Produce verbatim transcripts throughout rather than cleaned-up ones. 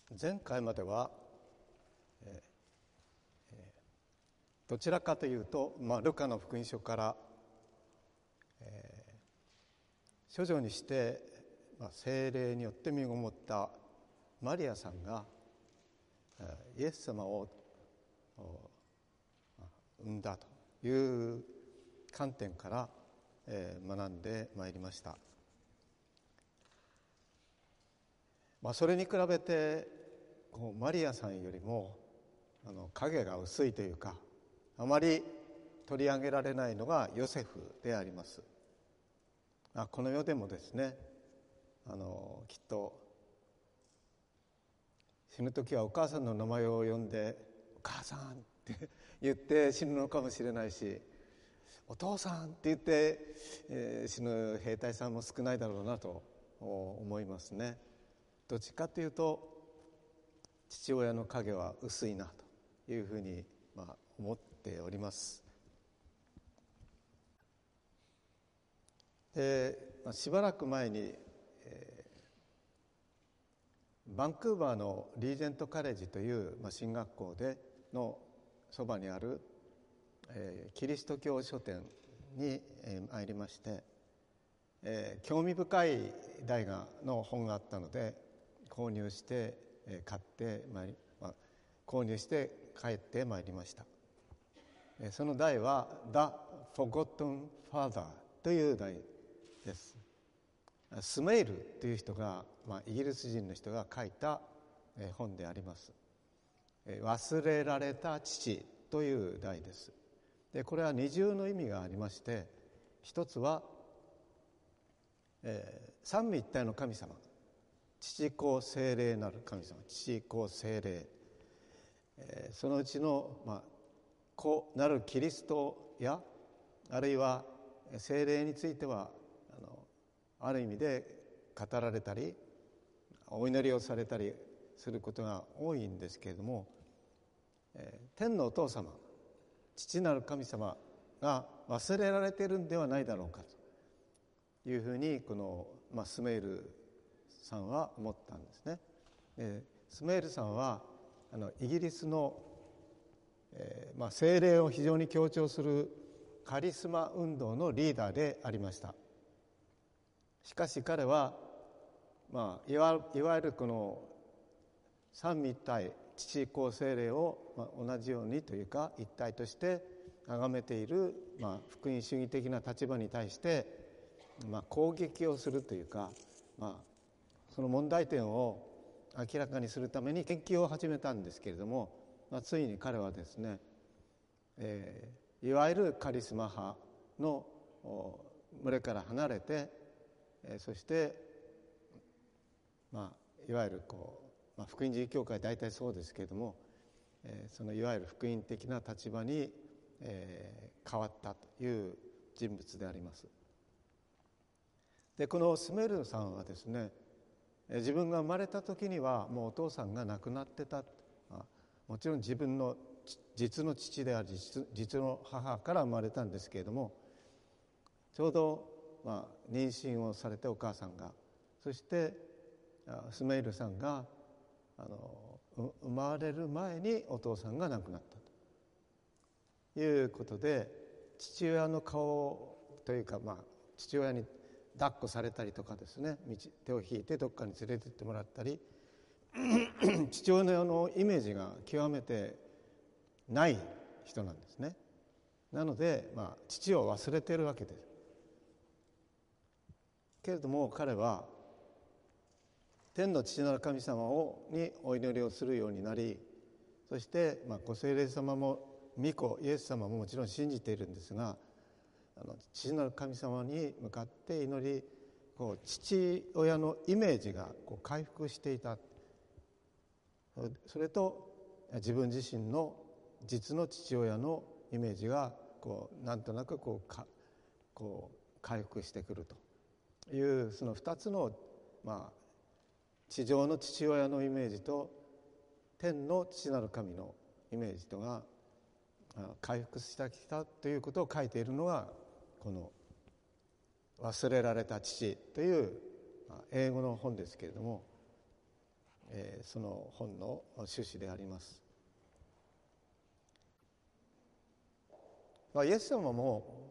前回までは、えーえー、どちらかというと、まあ、ルカの福音書から、えー、処女にして、まあ、聖霊によって身ごもったマリアさんがイエス様を産んだという観点から、えー、学んでまいりました。まあ、それに比べてこうマリアさんよりもあの影が薄いというか、あまり取り上げられないのがヨセフであります。あこの世でもですね、あのきっと死ぬ時はお母さんの名前を呼んで「お母さん」って言って死ぬのかもしれないし、お父さんって言って、えー、死ぬ兵隊さんも少ないだろうなと思いますね。どっちかというと父親の影は薄いなというふうに、まあ、思っております。で、まあ、しばらく前に、えー、バンクーバーのリージェントカレッジという、まあ、進学校でのそばにある、えー、キリスト教書店に、えー、参りまして、えー、興味深い題画の本があったので購入して、えー、買ってまいり、まあ、購入して帰ってまいりました。えー、その題は The Forgotten Father という題です。スメイルという人が、まあ、イギリス人の人が書いた、えー、本であります。えー、忘れられた父という題です。でこれは二重の意味がありまして、一つは、えー、三位一体の神様、父子聖霊なる神様、父子聖霊、えー、そのうちの、まあ、子なるキリストや、あるいは聖霊についてはあのある意味で語られたりお祈りをされたりすることが多いんですけれども、えー、天のお父様、父なる神様が忘れられているんではないだろうかというふうにこの、まあ、スメイルさんは思ったんですね。えー、スメイルさんはあのイギリスの、えーまあ、聖霊を非常に強調するカリスマ運動のリーダーでありました。しかし彼は、まあ、いわ、いわゆるこの三位一体父子聖霊を、まあ、同じようにというか一体として崇めている、まあ、福音主義的な立場に対して、まあ、攻撃をするというか、まあ、その問題点を明らかにするために研究を始めたんですけれども、まあ、ついに彼はですね、えー、いわゆるカリスマ派の群れから離れて、えー、そして、まあ、いわゆるこう、まあ、福音自由教会大体そうですけれども、えー、そのいわゆる福音的な立場に、えー、変わったという人物であります。でこのスメールさんはですね、自分が生まれた時にはもうお父さんが亡くなってた。もちろん自分の実の父であり 実, 実の母から生まれたんですけれども、ちょうど、まあ、妊娠をされてお母さんが、そしてスメイルさんがあの生まれる前にお父さんが亡くなったということで、父親の顔というか、まあ、父親に抱っこされたりとかですね、手を引いてどっかに連れてってもらったり父親のイメージが極めてない人なんですね。なので、まあ、父を忘れているわけです。けれども彼は天の父なる神様をにお祈りをするようになり、そして、まあ、ご聖霊様も御子イエス様ももちろん信じているんですが、あの父なる神様に向かって祈り、こう父親のイメージがこう回復していた。それと自分自身の実の父親のイメージがこうなんとなくこうかこう回復してくるという、そのふたつの、まあ、地上の父親のイメージと天の父なる神のイメージとが回復してきたということを書いているのがこの忘れられた父という英語の本ですけれども、 えー、その本の趣旨であります。まあ、イエス様も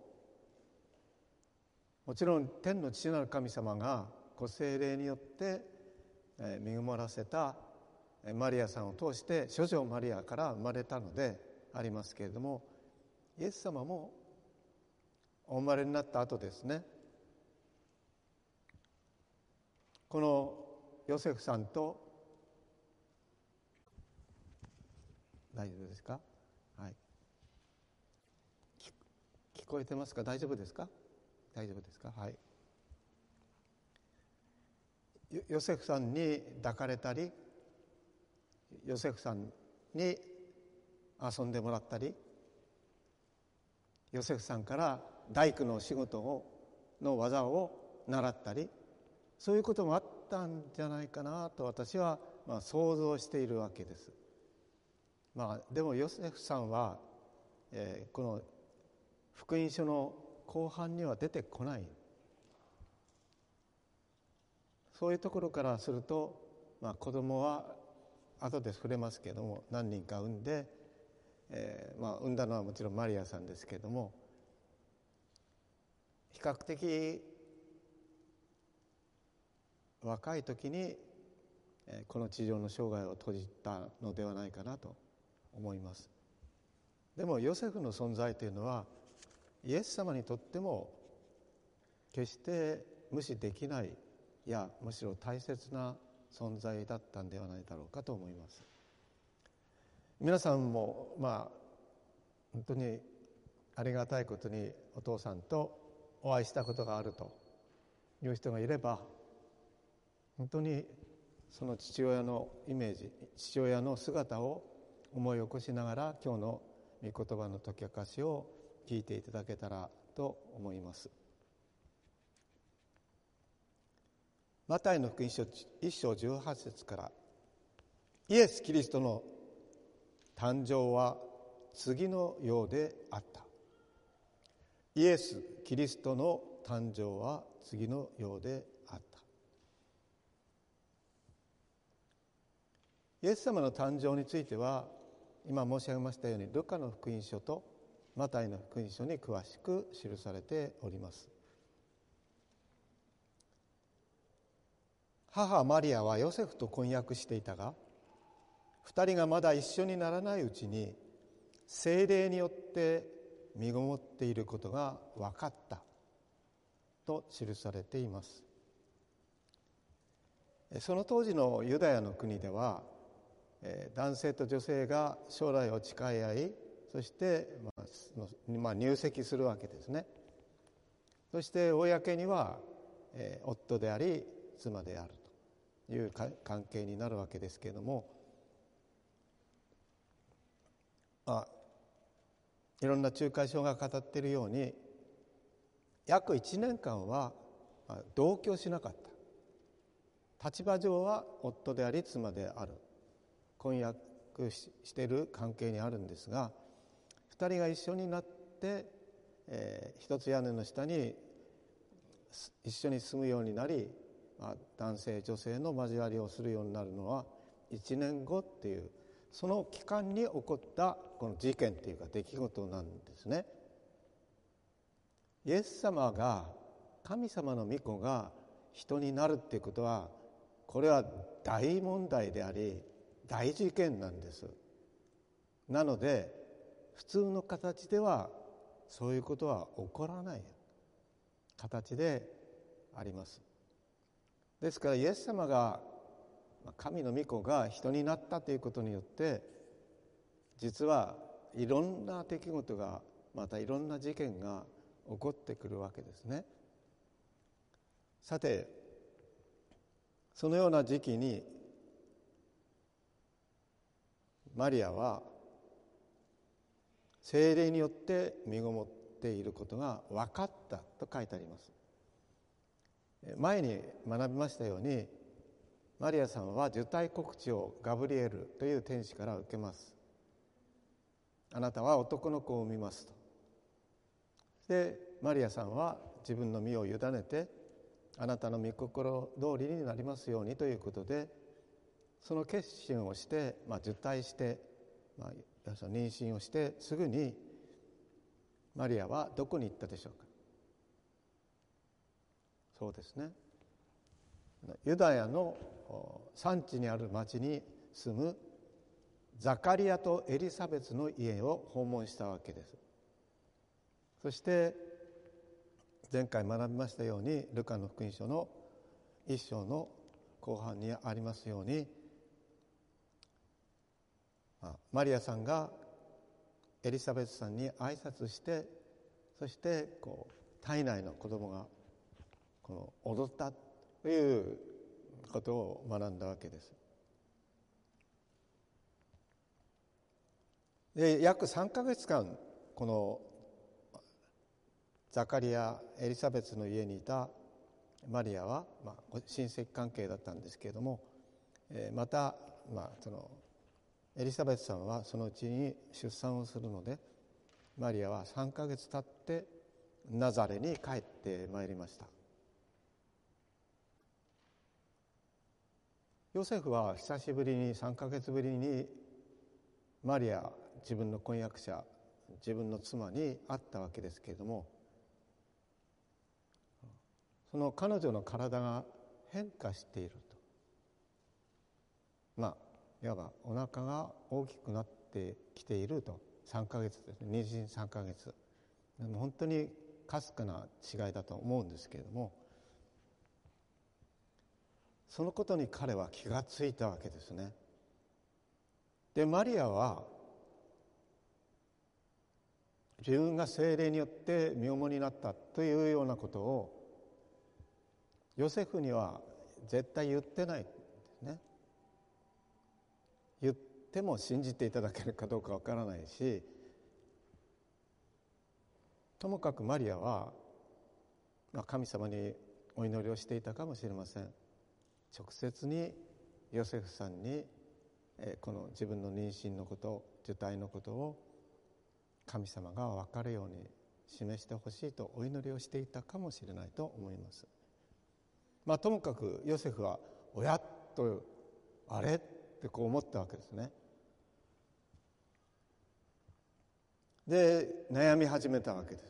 もちろん天の父なる神様がご聖霊によって身ごもらせたマリアさんを通して諸女マリアから生まれたのでありますけれども、イエス様もお生まれになった後ですね、このヨセフさんと、大丈夫ですか？はい、聞こえてますか？大丈夫ですか？大丈夫ですか？はい。ヨセフさんに抱かれたり、ヨセフさんに遊んでもらったり、ヨセフさんから大工の仕事をの技を習ったり、そういうこともあったんじゃないかなと私はまあ想像しているわけです。まあでもヨセフさんは、えー、この福音書の後半には出てこない。そういうところからすると、まあ、子供は後で触れますけれども何人か産んで、えーまあ、産んだのはもちろんマリアさんですけれども、比較的若い時にこの地上の生涯を閉じたのではないかなと思います。でもヨセフの存在というのはイエス様にとっても決して無視できない、いやむしろ大切な存在だったんではないだろうかと思います。皆さんもまあ本当にありがたいことにお父さんとお会いしたことがあるという人がいれば、本当にその父親のイメージ、父親の姿を思い起こしながら今日の御言葉の解き明かしを聞いていただけたらと思います。マタイの福音書いっ章じゅうはち節から、イエス・キリストの誕生は次のようであった。イエス・キリストの誕生は次のようであった。イエス様の誕生については今申し上げましたようにルカの福音書とマタイの福音書に詳しく記されております。母マリアはヨセフと婚約していたが、二人がまだ一緒にならないうちに聖霊によって身ごもっていることが分かったと記されています。その当時のユダヤの国では男性と女性が将来を誓い合い、そしてまあ入籍するわけですね。そして公には夫であり妻であるという関係になるわけですけれども、あいろんな仲介書が語っているように約いちねんかんは同居しなかった。立場上は夫であり妻である、婚約している関係にあるんですが、二人が一緒になって、えー、一つ屋根の下に一緒に住むようになり、まあ、男性女性の交わりをするようになるのはいちねんごっていう、その期間に起こったこの事件というか出来事なんですね。イエス様が、神様の御子が人になるっていうことは、これは大問題であり大事件なんです。なので普通の形ではそういうことは起こらない形であります。ですからイエス様が、神の御子が人になったということによって、実はいろんな出来事が、またいろんな事件が起こってくるわけですね。さて、そのような時期にマリアは聖霊によって身ごもっていることが分かったと書いてあります。前に学びましたように、マリアさんは受胎告知をガブリエルという天使から受けます。あなたは男の子を産みますと。でマリアさんは自分の身を委ねて、あなたの御心通りになりますようにということで、 その決心をして、まあ、受胎して、まあ、妊娠をしてすぐにマリアはどこに行ったでしょうか。そうですね、ユダヤの山地にある町に住むザカリアとエリサベツの家を訪問したわけです。そして前回学びましたように、ルカの福音書の一章の後半にありますように、マリアさんがエリザベスさんに挨拶して、そしてこう体内の子供がこの踊ったということを学んだわけです。で、約さんかげつかんこのザカリア、エリザベスの家にいたマリアは、まあ、親戚関係だったんですけれども、えー、また、まあ、そのエリザベスさんはそのうちに出産をするので、マリアはさんかげつ経ってナザレに帰ってまいりました。ヨセフは久しぶりにさんかげつぶりにマリア、自分の婚約者、自分の妻に会ったわけですけれども、その彼女の体が変化していると、まあいわばお腹が大きくなってきていると。さんかげつですね、妊娠さんかげつ、本当にかすかな違いだと思うんですけれども、そのことに彼は気がついたわけですね。で、マリアは自分が聖霊によって身重になったというようなことをヨセフには絶対言ってないんですね。言っても信じていただけるかどうかわからないし、ともかくマリアは神様にお祈りをしていたかもしれません。直接にヨセフさんにこの自分の妊娠のこと、受胎のことを神様が分かるように示してほしいとお祈りをしていたかもしれないと思います。まあともかくヨセフはおやっとあれってこう思ったわけですね。で、悩み始めたわけです。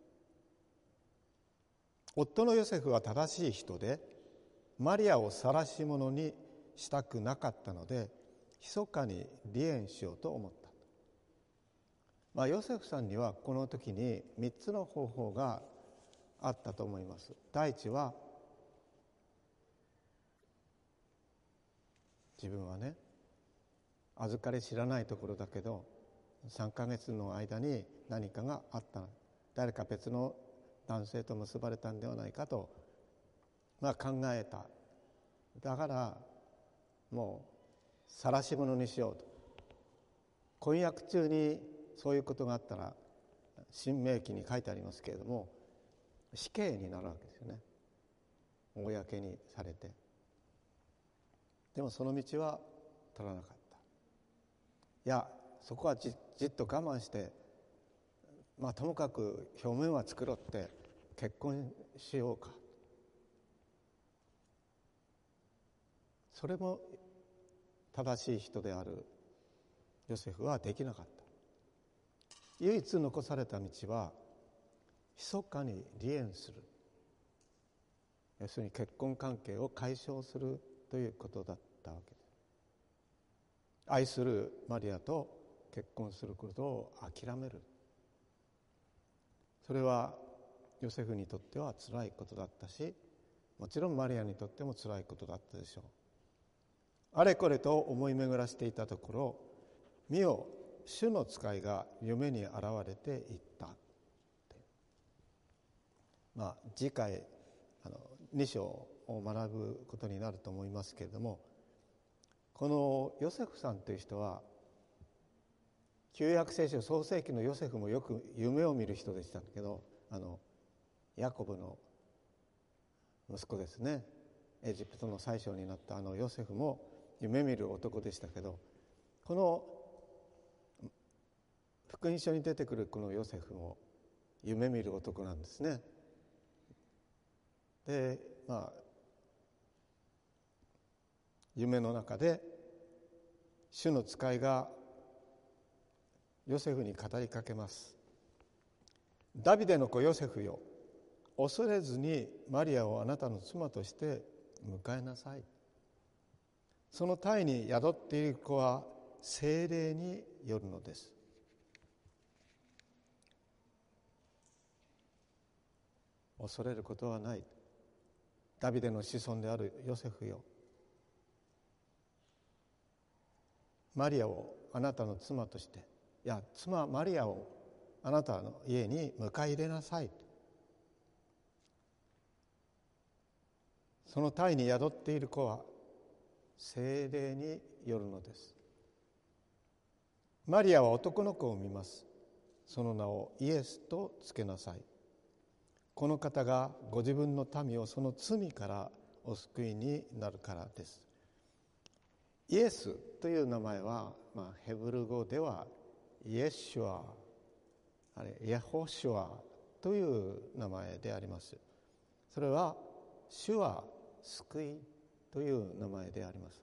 夫のヨセフは正しい人で、マリアを晒し者にしたくなかったので、密かに離縁しようと思った。まあ、ヨセフさんにはこの時にみっつの方法があったと思います。第一は、自分はね、預かり知らないところだけどさんかげつの間に何かがあった、誰か別の男性と結ばれたんではないかと、まあ、考えた。だからもう晒し者にしようと。婚約中にそういうことがあったら新明記に書いてありますけれども、死刑になるわけですよね、公にされて。でもその道は取らなかった。いや、そこは じ, じっと我慢して、まあともかく表面は作ろうって結婚しようか。それも正しい人であるヨセフはできなかった。唯一残された道は密かに離縁する、要するに結婚関係を解消するということだったわけです。愛するマリアと結婚することを諦める。それはヨセフにとっては辛いことだったし、もちろんマリアにとっても辛いことだったでしょう。あれこれと思い巡らしていたところ、見よ、主の使いが夢に現れていった。まあ次回あのに章を学ぶことになると思いますけれども、このヨセフさんという人は旧約聖書創世記のヨセフもよく夢を見る人でしたけど、あのヤコブの息子ですね、エジプトの宰相になったあのヨセフも夢見る男でしたけど、この福音書に出てくるこのヨセフも夢見る男なんですね。で、まあ夢の中で主の使いがヨセフに語りかけます。ダビデの子ヨセフよ、恐れずにマリアをあなたの妻として迎えなさい。その胎に宿っている子は聖霊によるのです。恐れることはない。ダビデの子孫であるヨセフよ、マリアをあなたの妻として、いや妻マリアをあなたの家に迎え入れなさい。その胎に宿っている子は聖霊によるのです。マリアは男の子を産みます。その名をイエスとつけなさい。この方がご自分の民をその罪からお救いになるからです。イエスという名前は、まあ、ヘブル語ではイエシュア、あれヤホシュアという名前であります。それは主は救いという名前であります。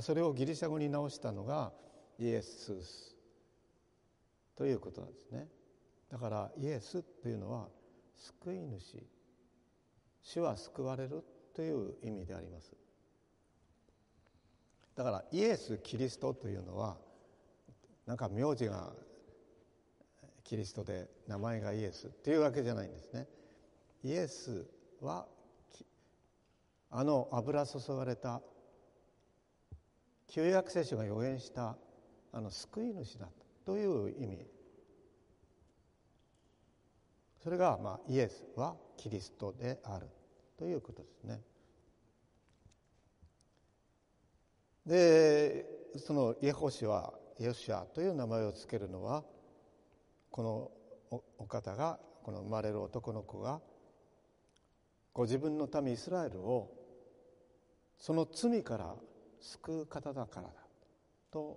それをギリシャ語に直したのがイエスということなんですね。だからイエスというのは救い主、主は救われるという意味であります。だからイエス・キリストというのはなんか名字がキリストで名前がイエスっていうわけじゃないんですね。イエスはあの油注がれた旧約聖書が予言したあの救い主だという意味。それが、まあ、イエスはキリストであるということですね。で、そのイエホシュア、ヨシュアという名前をつけるのは、この お, お方が、この生まれる男の子がご自分の民イスラエルをその罪から救う方だからだと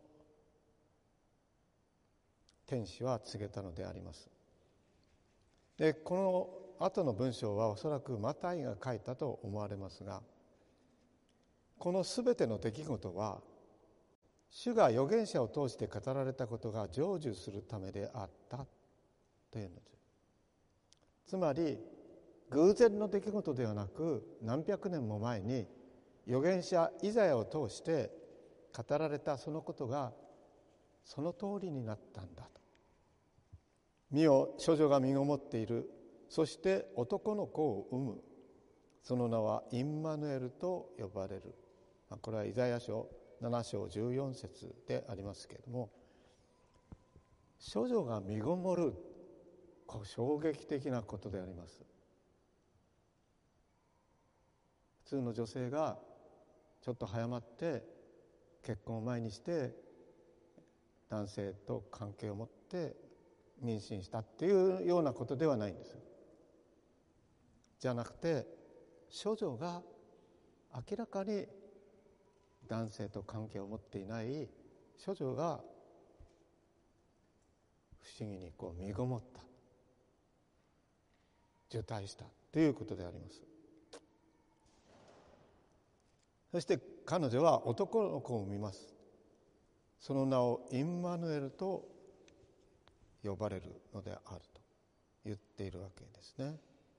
天使は告げたのであります。で、この後の文章はおそらくマタイが書いたと思われますが、このすべての出来事は主が預言者を通して語られたことが成就するためであったというのです。つまり偶然の出来事ではなく、何百年も前に預言者イザヤを通して語られたそのことがその通りになったんだと。見よ、処女が身ごもっている。そして男の子を産む。その名はインマヌエルと呼ばれる。これはイザヤ書なな章じゅうよん節でありますけれども、処女が身ごもる、これ衝撃的なことであります。普通の女性がちょっと早まって結婚を前にして男性と関係を持って妊娠したっていうようなことではないんです。じゃなくて、処女が明らかに男性と関係を持っていない処女が不思議にこう身ごもった、受胎したということであります。そして彼女は男の子を産みます。その名をインマヌエルと呼ばれるのであると言っているわけですね。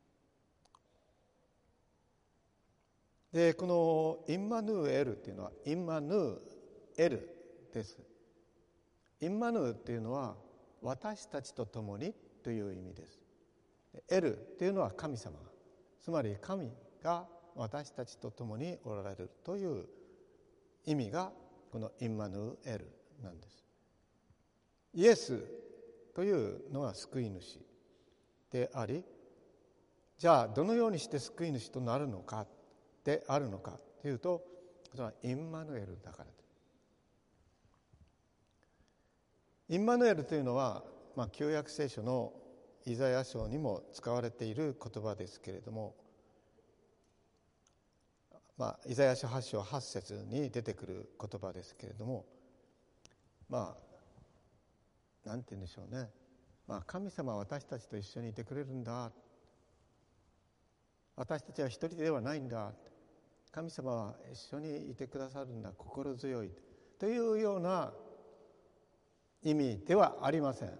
で、このインマヌエルっていうのはインマヌエルです。インマヌっていうのは私たちと共にという意味です。エルっていうのは神様、つまり神が私たちと共におられるという意味がこのインマヌエルなんです。イエスというのは救い主であり、じゃあどのようにして救い主となるのかであるのかというと、それはインマヌエルだからです。インマヌエルというのは、まあ、旧約聖書のイザヤ書にも使われている言葉ですけれども、まあ、イザヤ書はち章はち節に出てくる言葉ですけれども、まあなんて言うんでしょうね、まあ、神様は私たちと一緒にいてくれるんだ、私たちは一人ではないんだ、神様は一緒にいてくださるんだ、心強いとというような意味ではありません。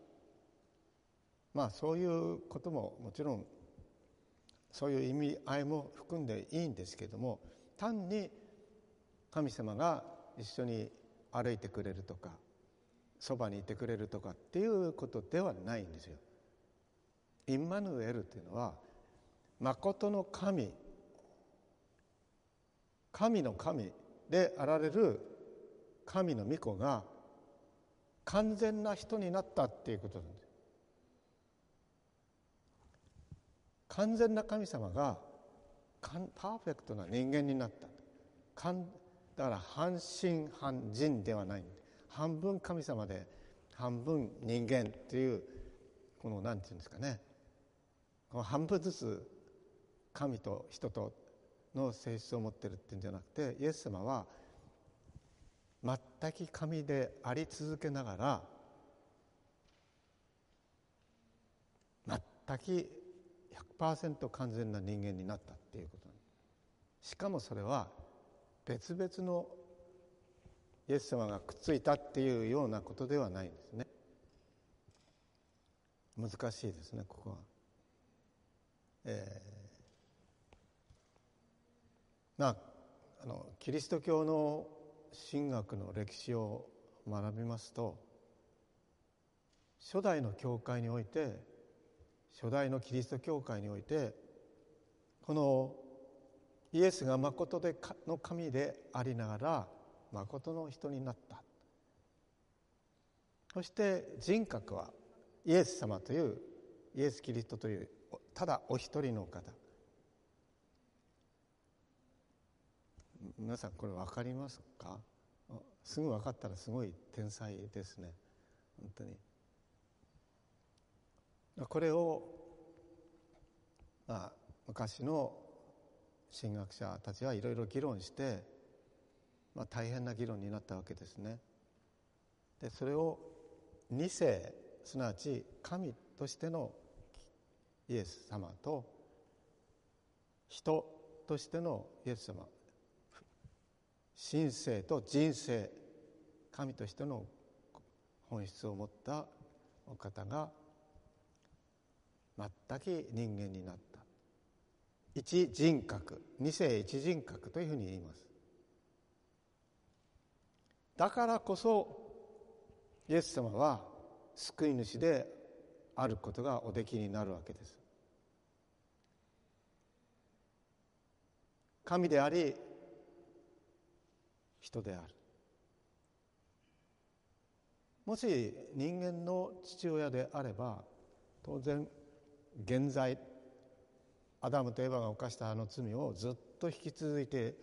まあそういうことももちろんそういう意味合いも含んでいいんですけども、単に神様が一緒に歩いてくれるとかそばにいてくれるとかっていうことではないんですよ。インマヌエルというのは誠の神、神の神であられる神の御子が完全な人になったっていうことなんです。完全な神様がパーフェクトな人間になった。だから半神半人ではない。半分神様で半分人間っていう、このなんていうんですかね、この半分ずつ神と人との性質を持ってるっていうんじゃなくて、イエス様は全く神であり続けながら全く ひゃくパーセント 完全な人間になったっていうことなんです。しかもそれは別々のイエス様がくっついたっていうようなことではないんですね。難しいですね、ここは。えー、まああのキリスト教の神学の歴史を学びますと、初代の教会において初代のキリスト教会においてこのイエスが誠での神でありながら誠の人になった。そして人格はイエス様というイエス・キリストというただお一人の方。皆さんこれ分かりますか？すぐ分かったらすごい天才ですね、本当に。これを、まあ、昔の神学者たちはいろいろ議論して、まあ、大変な議論になったわけですね。でそれを二世、すなわち神としてのイエス様と人としてのイエス様、神性と人性、神としての本質を持ったお方が全く人間になった。一人格、二世一人格というふうに言います。だからこそイエス様は救い主であることがおできになるわけです。神であり人である。もし人間の父親であれば、当然現在アダムとエバが犯したあの罪をずっと引き続いて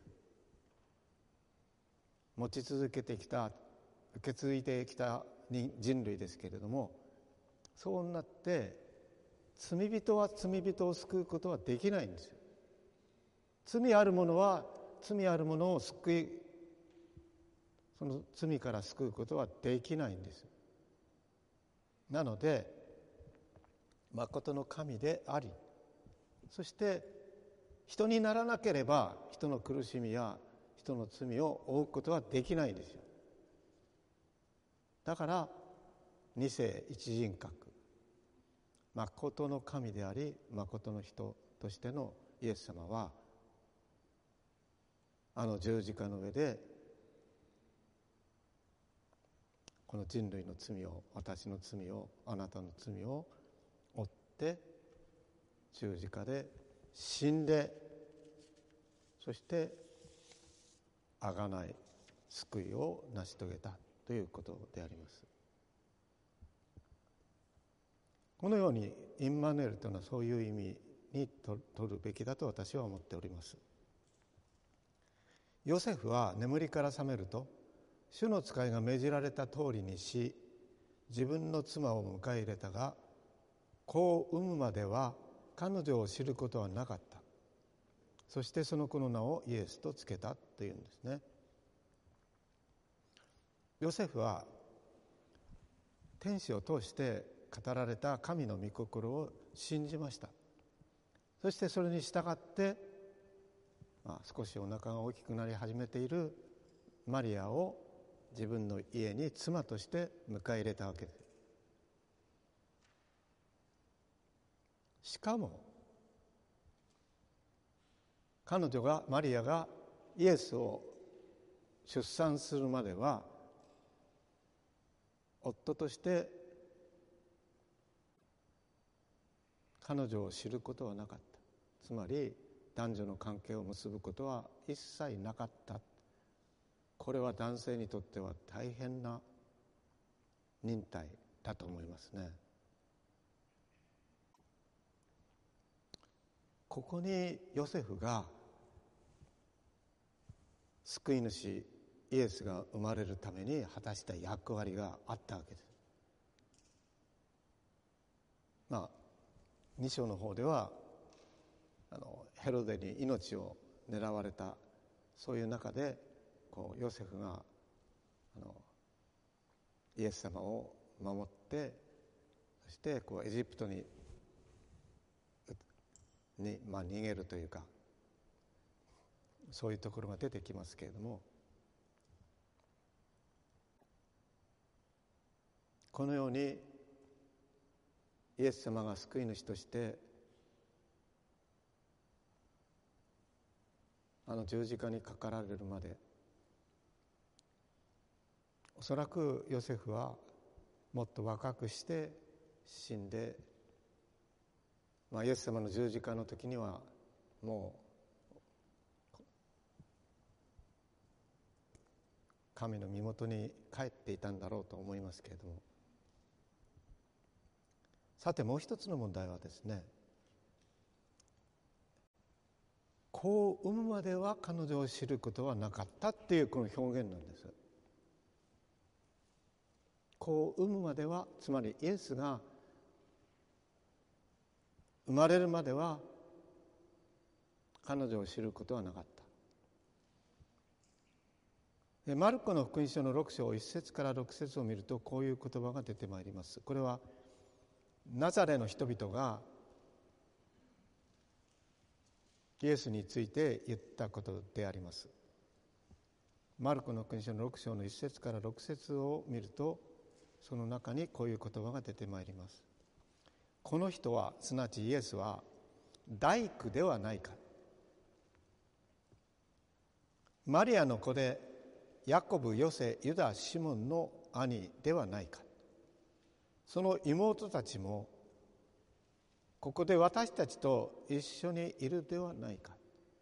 持ち続けてきた、受け継いできた人類ですけれども、そうなって罪人は罪人を救うことはできないんですよ。罪ある者は罪ある者を救い、その罪から救うことはできないんです。なので誠の神であり、そして人にならなければ人の苦しみや人の罪を負うことはできないんですよ。だから二世一人格、誠の神であり誠の人としてのイエス様はあの十字架の上でこの人類の罪を、私の罪を、あなたの罪を負って十字架で死んで、そして贖い救いを成し遂げたということであります。このようにインマヌエルというのはそういう意味に取るべきだと私は思っております。ヨセフは眠りから覚めると、主の使いが命じられた通りにし、自分の妻を迎え入れたが、子を産むまでは彼女を知ることはなかった。そしてその子の名をイエスとつけたというんですね。ヨセフは天使を通して語られた神の御心を信じました。そしてそれに従って、まあ、少しお腹が大きくなり始めているマリアを自分の家に妻として迎え入れたわけです。しかも彼女がマリアがイエスを出産するまでは夫として彼女を知ることはなかった。つまり男女の関係を結ぶことは一切なかった。これは男性にとっては大変な忍耐だと思いますね。ここにヨセフが救い主イエスが生まれるために果たした役割があったわけです。まあに章の方ではあのヘロデに命を狙われた、そういう中でこうヨセフがあのイエス様を守って、そしてこうエジプトにに、まあ、逃げるというか、そういうところが出てきますけれども、このようにイエス様が救い主としてあの十字架にかかられるまで、おそらくヨセフはもっと若くして死んで、まあ、イエス様の十字架の時にはもう神の身元に帰っていたんだろうと思いますけれども、さてもう一つの問題はですね、子を産むまでは彼女を知ることはなかったっていうこの表現なんです。子を産むまでは、つまりイエスが生まれるまでは彼女を知ることはなかった。でマルコの福音書のろく章いち節からろく節を見るとこういう言葉が出てまいります。これはナザレの人々がイエスについて言ったことであります。マルコの福音書のろく章のいち節からろく節を見ると、その中にこういう言葉が出てまいります。この人は、すなわちイエスは大工ではないか、マリアの子でヤコブ、ヨセ、ユダ、シモンの兄ではないか、その妹たちもここで私たちと一緒にいるではないか。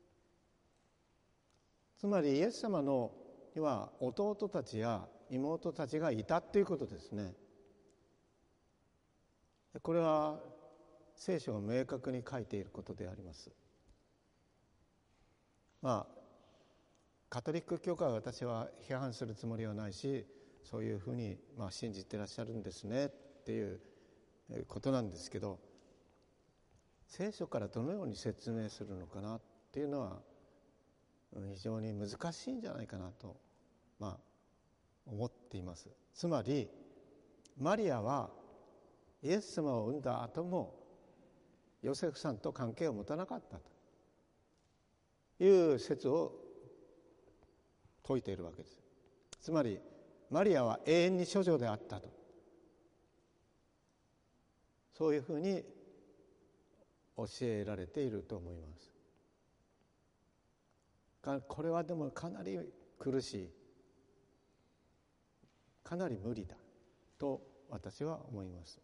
つまりイエス様のには弟たちや妹たちがいたということですね。これは聖書が明確に書いていることであります。まあカトリック教会は私は批判するつもりはないし、そういうふうにまあ信じてらっしゃるんですねっていうことなんですけど、聖書からどのように説明するのかなっていうのは非常に難しいんじゃないかなと、まあ、思っています。つまりマリアはイエス様を産んだ後もヨセフさんと関係を持たなかったという説を説いているわけです。つまりマリアは永遠に処女であったと、そういうふうに教えられていると思います。これはでもかなり苦しい、かなり無理だと私は思います。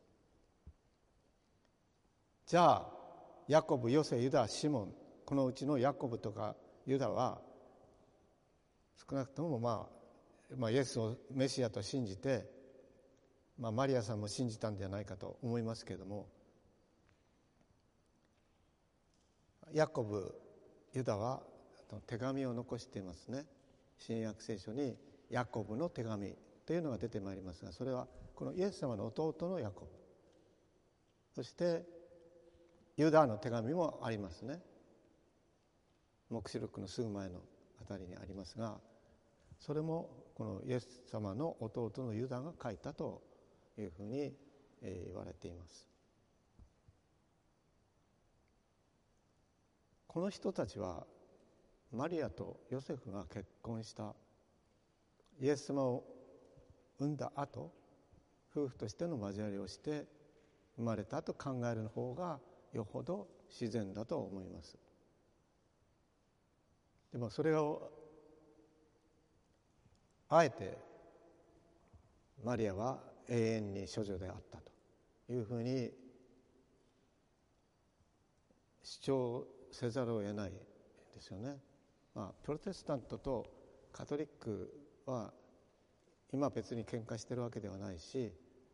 じゃあヤコブ、ヨセ、ユダ、シモン、このうちのヤコブとかユダは少なくとも、まあ、まあイエスをメシアと信じて、まあ、マリアさんも信じたんじゃないかと思いますけれども、ヤコブ、ユダは手紙を残していますね。新約聖書にヤコブの手紙というのが出てまいりますが、それはこのイエス様の弟のヤコブ、そしてユダの手紙もありますね。黙示録のすぐ前のあたりにありますが、それもこのイエス様の弟のユダが書いたというふうに言われています。この人たちはマリアとヨセフが結婚したイエス様を産んだ後、夫婦としての交わりをして生まれたと考える方がよほど自然だと思います。でもそれをあえてマリアは永遠に処女であったというふうに主張せざるを得ないですよね。まあ、プロテスタントとカトリックは今別に喧嘩してるわけではないし、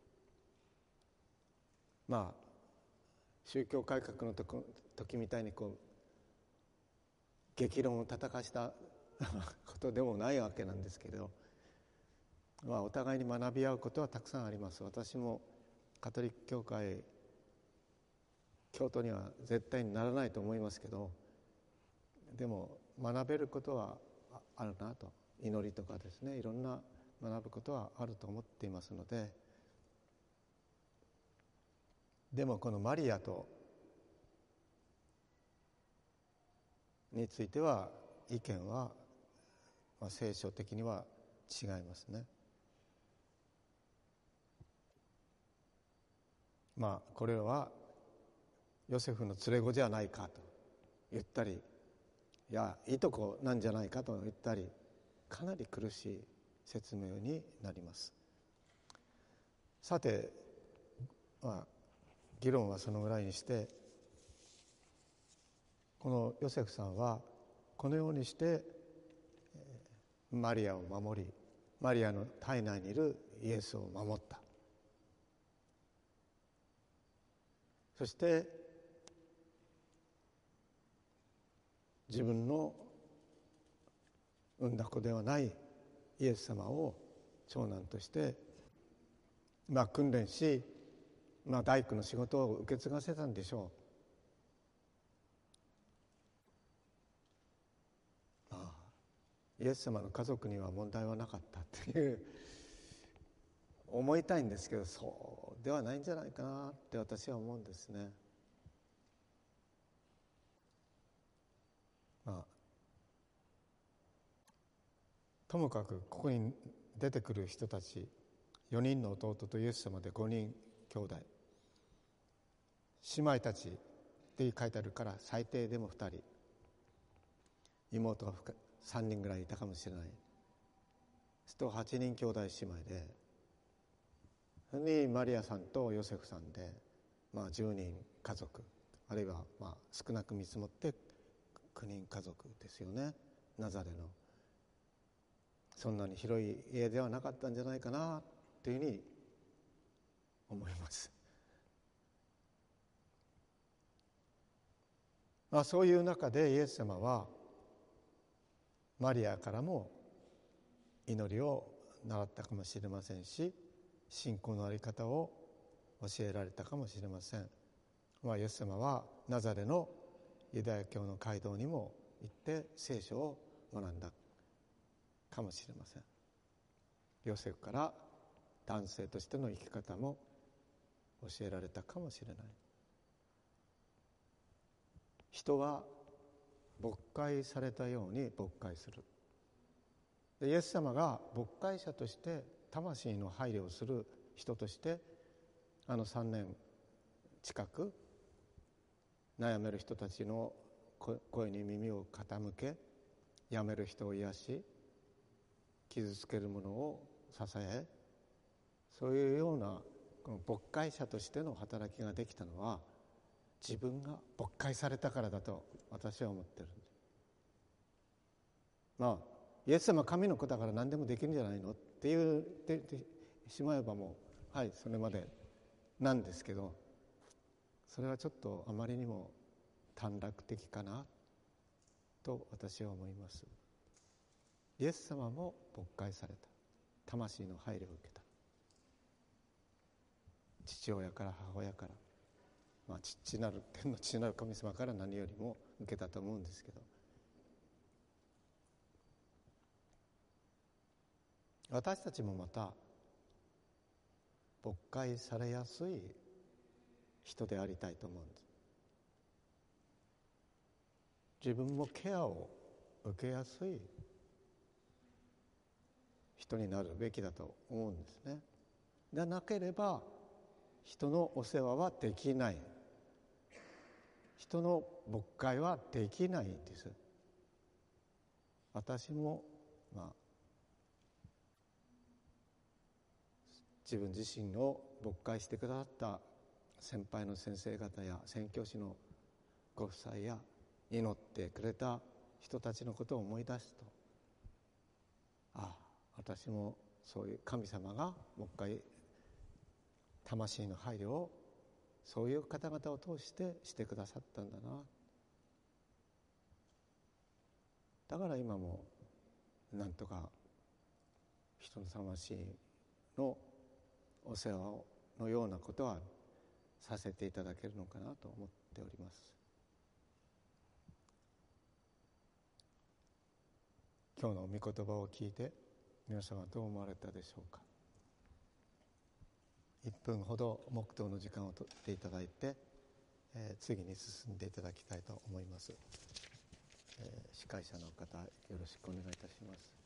まあ宗教改革の時、時みたいにこう激論を戦わしたことでもないわけなんですけど、まあ、お互いに学び合うことはたくさんあります。私もカトリック教会教徒には絶対にならないと思いますけど、でも学べることはあるなと、祈りとかですね、いろんな学ぶことはあると思っていますので、でもこのマリアとについては意見は、まあ、聖書的には違いますね。まあこれはヨセフの連れ子じゃないかと言ったり、いやいとこなんじゃないかと言ったり、かなり苦しい説明になります。さて、まあ、議論はそのぐらいにして、このヨセフさんはこのようにしてマリアを守り、マリアの体内にいるイエスを守った。そして自分の産んだ子ではないイエス様を長男として、まあ、訓練し、まあ、大工の仕事を受け継がせたんでしょう。まあ、イエス様の家族には問題はなかったっていう思いたいんですけど、そうではないんじゃないかなって私は思うんですね。まあ、ともかくここに出てくる人たちよにんの弟とイエス様でごにん兄弟、姉妹たちって書いてあるから最低でもふたり、妹がさんにんぐらいいたかもしれない。するとはちにん兄弟姉妹で、それにマリアさんとヨセフさんで、まあ、じゅうにん家族、あるいはまあ少なく見積もってきゅうにん家族ですよね。ナザレのそんなに広い家ではなかったんじゃないかなというふうに思います。まあ、そういう中でイエス様はマリアからも祈りを習ったかもしれませんし、信仰の在り方を教えられたかもしれません。まあ、イエス様はナザレのユダヤ教の街道にも行って聖書を学んだかもしれません。ヨセフから男性としての生き方も教えられたかもしれない。人は牧会されたように牧会する。でイエス様が牧会者として魂の配慮をする人として、あのさんねん近く悩める人たちの声に耳を傾け、病める人を癒し、傷つける者を支え、そういうようなこの牧会者としての働きができたのは、自分が牧会されたからだと私は思ってるんです。まあイエス様は神の子だから何でもできるんじゃないのって言ってしまえばもうはいそれまでなんですけど、それはちょっとあまりにも短絡的かなと私は思います。イエス様も牧会された。魂の配慮を受けた。父親から母親から、まあ、父なる天の父なる神様から何よりも受けたと思うんですけど、私たちもまた牧会されやすい人でありたいと思うんです。自分もケアを受けやすい人になるべきだと思うんですね。でなければ人のお世話はできない、人の牧会はできないんです。私も、まあ、自分自身を牧会してくださった先輩の先生方や宣教師のご夫妻や祈ってくれた人たちのことを思い出すと、ああ、私もそういう神様が牧会、魂の配慮をそういう方々を通してしてくださったんだな。だから今もなんとか人の魂のお世話のようなことはさせていただけるのかなと思っております。今日の御言葉を聞いて皆様どう思われたでしょうか。いっぷんほど黙祷の時間をとっていただいて、えー、次に進んでいただきたいと思います。えー、司会者の方よろしくお願いいたします。